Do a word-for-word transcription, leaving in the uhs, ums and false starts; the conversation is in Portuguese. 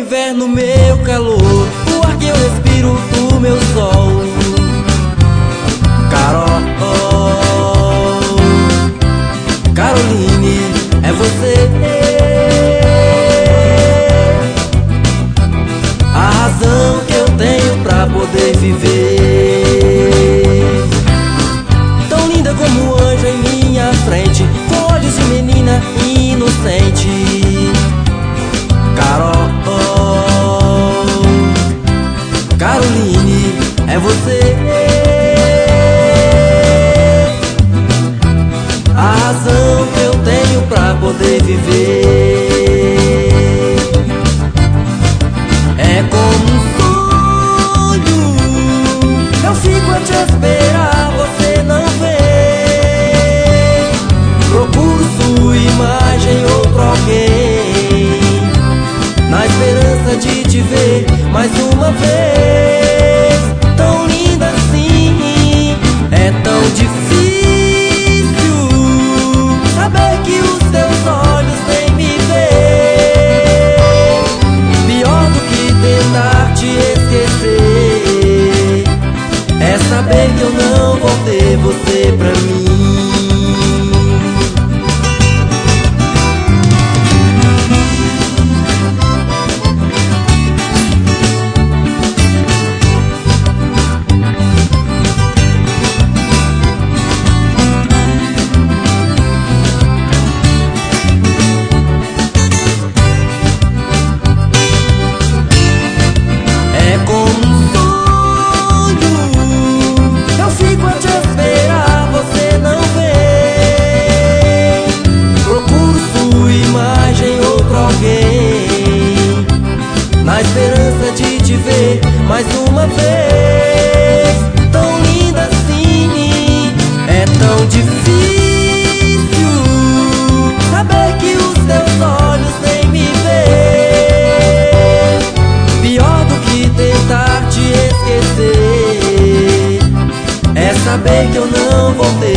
inverno, meu calor, o ar que eu respiro do meu sol. Carol, Caroline, é você a razão que eu tenho pra poder viver. Tão linda como um anjo em minha frente, com olhos de menina inocente. Carol, Caroline, é você a razão que eu tenho pra poder viver. É como um sonho, eu fico a te esperar, você não vem. Procuro sua imagem em outro alguém, na esperança de te ver mais uma vez. Tão linda assim, é tão difícil saber que os teus olhos nem me veem. Pior do que tentar te esquecer é saber que eu não vou ter você pra mim. Na esperança de te ver mais uma vez. Tão linda assim, é tão difícil saber que os teus olhos nem me veem. Pior do que tentar te esquecer é saber que eu não vou ter